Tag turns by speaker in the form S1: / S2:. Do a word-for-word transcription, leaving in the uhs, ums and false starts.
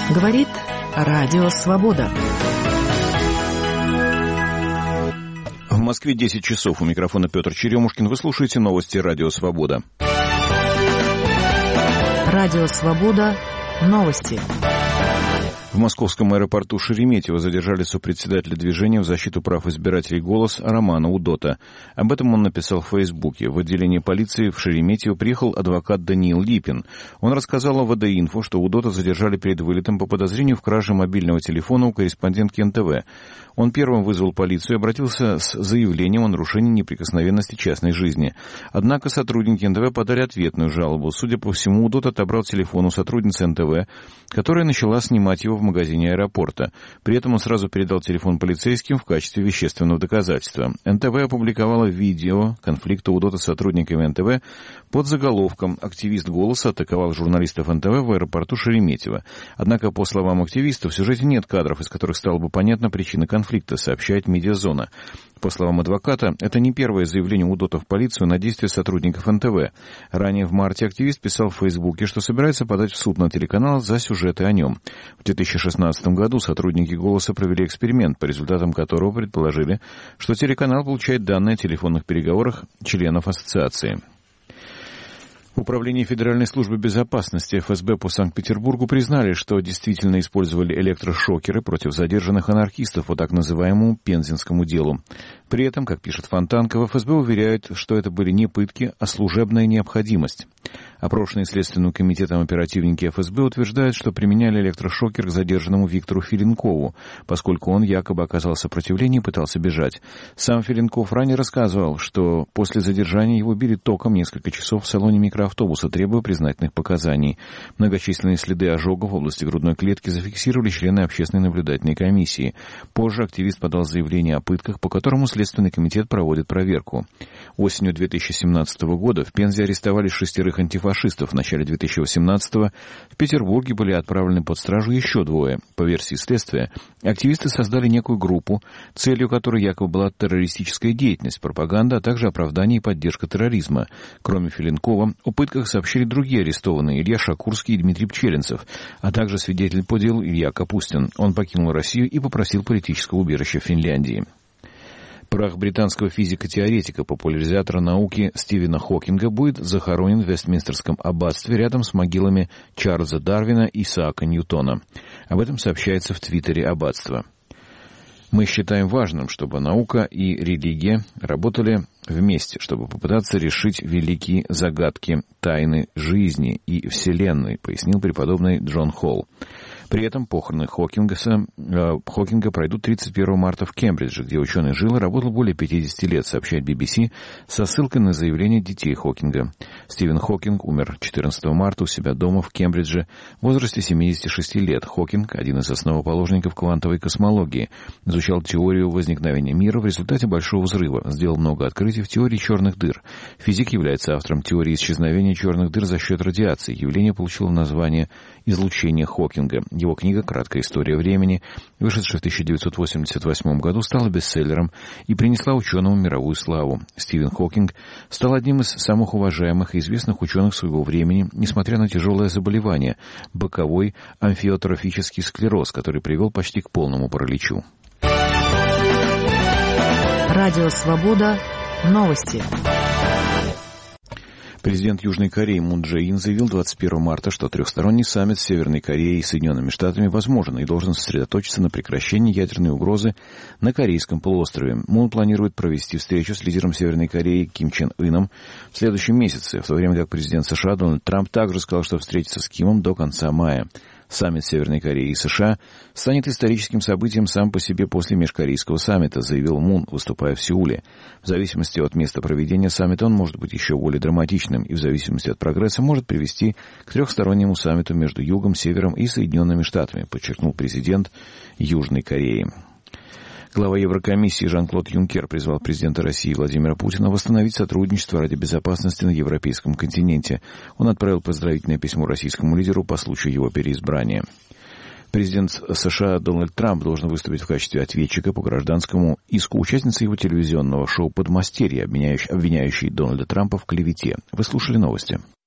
S1: Говорит Радио Свобода.
S2: В Москве десять часов. У микрофона Петр Черемушкин. Вы слушаете новости Радио Свобода.
S1: Радио Свобода. Новости.
S2: В московском аэропорту Шереметьево задержали сопредседателя движения в защиту прав избирателей «Голос» Романа Удота. Об этом он написал в Фейсбуке. В отделение полиции в Шереметьево приехал адвокат Даниил Липин. Он рассказал о ВД-инфо, что Удота задержали перед вылетом по подозрению в краже мобильного телефона у корреспондентки эн тэ вэ. Он первым вызвал полицию и обратился с заявлением о нарушении неприкосновенности частной жизни. Однако сотрудники эн тэ вэ подали ответную жалобу. Судя по всему, Удот отобрал телефон у сотрудницы эн тэ вэ, которая начала снимать его в магазине аэропорта. При этом он сразу передал телефон полицейским в качестве вещественного доказательства. эн тэ вэ опубликовала видео конфликта Удота с сотрудниками эн тэ вэ под заголовком «Активист «Голоса» атаковал журналистов эн тэ вэ в аэропорту Шереметьево». Однако, по словам активистов, в сюжете нет кадров, из которых стала бы понятна причина конфликта, сообщает «Медиазона». По словам адвоката, это не первое заявление Удота в полицию на действия сотрудников эн тэ вэ. Ранее в марте активист писал в Фейсбуке, что собирается подать в суд на телеканал за сюжеты о нем. В две тысячи шестнадцатом году сотрудники «Голоса» провели эксперимент, по результатам которого предположили, что телеканал получает данные о телефонных переговорах членов ассоциации. Управление Федеральной службы безопасности эф эс бэ по Санкт-Петербургу признали, что действительно использовали электрошокеры против задержанных анархистов по так называемому Пензенскому делу. При этом, как пишет Фонтанка, в эф эс бэ уверяют, что это были не пытки, а служебная необходимость. Опрошенные Следственным комитетом оперативники эф эс бэ утверждают, что применяли электрошокер к задержанному Виктору Филинкову, поскольку он якобы оказал сопротивление и пытался бежать. Сам Филинков ранее рассказывал, что после задержания его били током несколько часов в салоне микроавтобуса, требуя признательных показаний. Многочисленные следы ожогов в области грудной клетки зафиксировали члены общественной наблюдательной комиссии. Позже активист подал заявление о пытках, по которому Следственный комитет проводит проверку. Осенью две тысячи семнадцатого года в Пензе арестовали шестерых антифашистов. В начале две тысячи восемнадцатого в Петербурге были отправлены под стражу еще двое. По версии следствия, активисты создали некую группу, целью которой якобы была террористическая деятельность, пропаганда, а также оправдание и поддержка терроризма. Кроме Филинкова, о пытках сообщили другие арестованные: Илья Шакурский и Дмитрий Пчелинцев, а также свидетель по делу Илья Капустин. Он покинул Россию и попросил политического убежища в Финляндии. Прах британского физика-теоретика, популяризатора науки Стивена Хокинга будет захоронен в Вестминстерском аббатстве рядом с могилами Чарльза Дарвина и Исаака Ньютона. Об этом сообщается в твиттере аббатства. Мы считаем важным, чтобы наука и религия работали вместе, чтобы попытаться решить великие загадки тайны жизни и Вселенной, пояснил преподобный Джон Холл. При этом похороны Хокинга, э, Хокинга пройдут тридцать первого марта в Кембридже, где ученый жил и работал более пятидесяти лет, сообщает би би си со ссылкой на заявление детей Хокинга. Стивен Хокинг умер четырнадцатого марта у себя дома в Кембридже в возрасте семидесяти шести лет. Хокинг, один из основоположников квантовой космологии, изучал теорию возникновения мира в результате Большого взрыва, сделал много открытий в теории черных дыр. Физик является автором теории исчезновения черных дыр за счет радиации. Явление получило название «излучение Хокинга». Его книга «Краткая история времени», вышедшая в тысяча девятьсот восемьдесят восьмом году, стала бестселлером и принесла ученому мировую славу. Стивен Хокинг стал одним из самых уважаемых и известных ученых своего времени, несмотря на тяжелое заболевание – боковой амфиотрофический склероз, который привел почти к полному параличу.
S1: Радио Свобода. Новости.
S2: Президент Южной Кореи Мун Чже Ин заявил двадцать первого марта, что трехсторонний саммит с Северной Кореей и Соединенными Штатами возможен и должен сосредоточиться на прекращении ядерной угрозы на Корейском полуострове. Мун планирует провести встречу с лидером Северной Кореи Ким Чен Ыном в следующем месяце, в то время как президент США Дональд Трамп также сказал, что встретится с Кимом до конца мая. Саммит Северной Кореи и США станет историческим событием сам по себе после межкорейского саммита, заявил Мун, выступая в Сеуле. В зависимости от места проведения саммита он может быть еще более драматичным и в зависимости от прогресса может привести к трехстороннему саммиту между Югом, Севером и Соединенными Штатами, подчеркнул президент Южной Кореи. Глава Еврокомиссии Жан-Клод Юнкер призвал президента России Владимира Путина восстановить сотрудничество ради безопасности на европейском континенте. Он отправил поздравительное письмо российскому лидеру по случаю его переизбрания. Президент США Дональд Трамп должен выступить в качестве ответчика по гражданскому иску участницы его телевизионного шоу «Подмастерье», обвиняющей Дональда Трампа в клевете. Вы слушали новости.